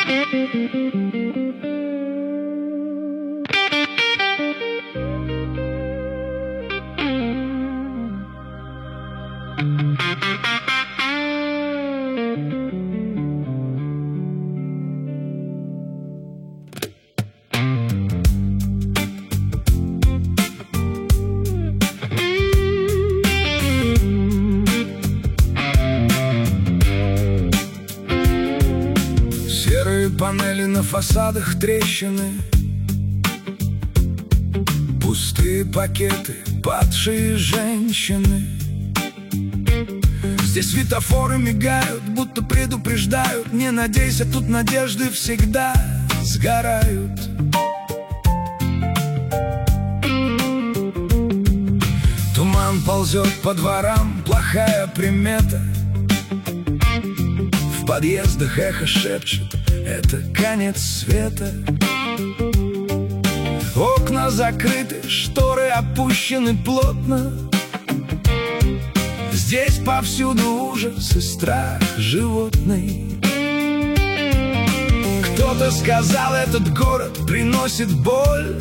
Панели на фасадах, трещины, пустые пакеты, падшие женщины. Здесь светофоры мигают, будто предупреждают: не надейся, тут надежды всегда сгорают. Туман ползет по дворам, плохая примета. В подъездах эхо шепчет: это конец света. Окна закрыты, шторы опущены плотно. Здесь повсюду ужас и страх животный. Кто-то сказал, этот город приносит боль.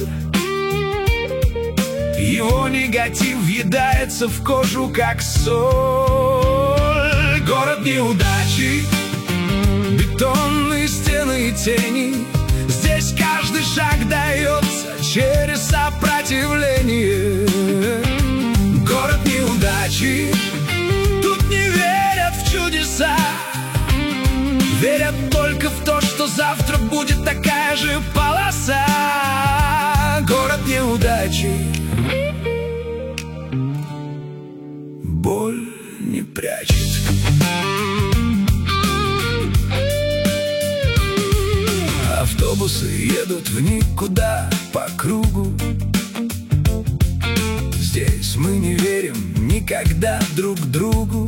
Его негатив въедается в кожу, как соль. Город неудачи, бетонные стены и тени. Здесь каждый шаг дается через сопротивление. Город неудачи, тут не верят в чудеса. Верят только в то, что завтра будет такая же полоса. Город неудачи, боль не прячет. Автобусы едут в никуда по кругу. Здесь мы не верим никогда друг другу.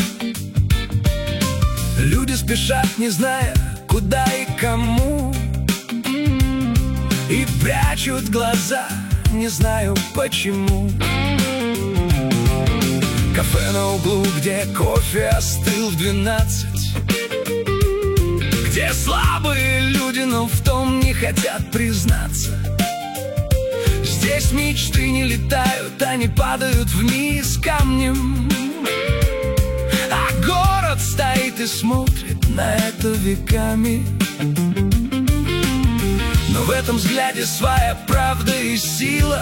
Люди спешат, не зная, куда и кому, и прячут глаза, не знаю почему. Кафе на углу, где кофе остыл в 12, где слабые люди, но в том не хотят признаться. Здесь мечты не летают, они падают вниз камнем. А город стоит и смотрит на это веками. Но в этом взгляде своя правда и сила.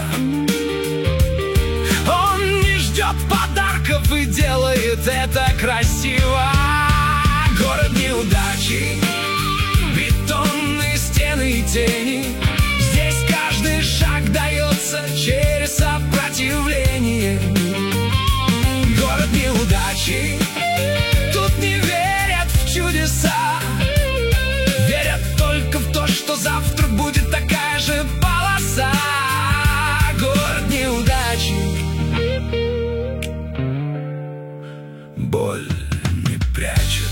Он не ждет подарков и делает это красиво. Город неудачи, бетонные стены и тени. Здесь каждый шаг дается через сопротивление. Город неудачи, тут не верят в чудеса. Верят только в то, что завтра будет такая же полоса. Город неудачи, боль не прячет.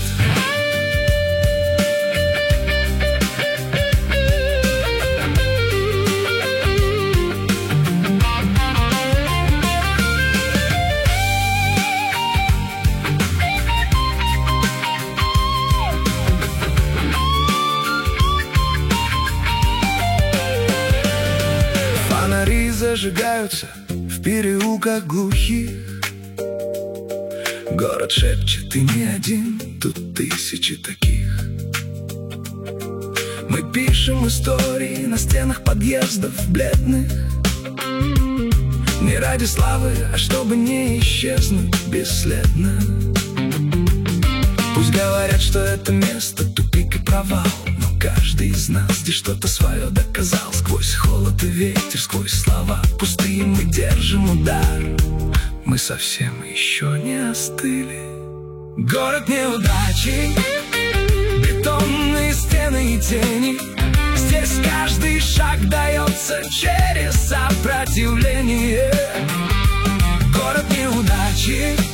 Фонари зажигаются в переулках глухих. Город шепчет: ты не один, тут тысячи таких. Мы пишем истории на стенах подъездов бледных. Не ради славы, а чтобы не исчезнуть бесследно. Пусть говорят, что это место тупик и провал, но каждый из нас здесь что-то свое доказал. Сквозь холод и ветер, сквозь слова пустые мы держим удар. Мы совсем еще не остыли. Город неудачи, бетонные стены и тени. Здесь каждый шаг дается через сопротивление. Город неудачи,